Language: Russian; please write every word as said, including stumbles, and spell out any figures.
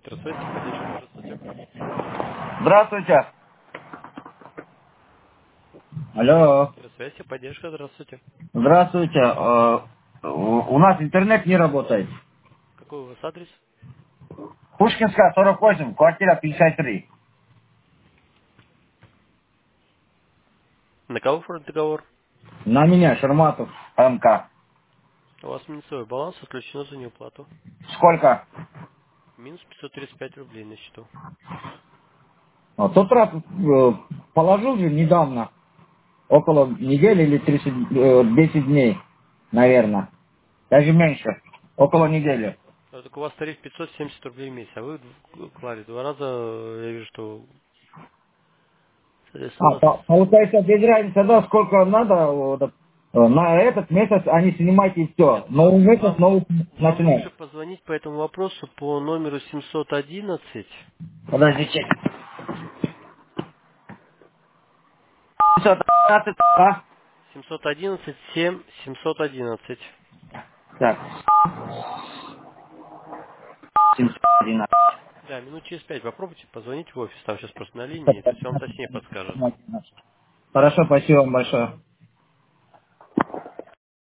Здравствуйте, поддержка, здравствуйте. Здравствуйте. Алло. Здравствуйте, поддержка, здравствуйте. Здравствуйте. Э, У у нас интернет не работает. Какой у вас адрес? Пушкинская, сорок восемь, квартира пятьдесят три. На кого оформлен договор? На меня, Шерматов, МК. У вас минусовой баланс отключено за неуплату. Сколько? Минус пятьсот тридцать пять рублей на счету. Вот, тот раз э, положил же недавно, около недели или тридцать, э, десять дней, наверное. Даже меньше. Около недели. А так у вас тариф пятьсот семьдесят рублей в месяц, а вы д- клали два раза, э, я вижу, что, соответственно, у А, нас... по- получается, без разницы, да, сколько надо, вот, э, на этот месяц они снимайте и все. Нет, Новый месяц, вам, новый вам лучше начинает. позвонить по этому вопросу по номеру семьсот одиннадцать, Подождите. пятьсот одиннадцать, а? семьсот одиннадцать семь семьсот одиннадцать. Так, семьсот одиннадцать. Да, минут через пять попробуйте позвонить в офис, там сейчас просто на линии, то есть вам точнее подскажут. Хорошо, спасибо вам большое.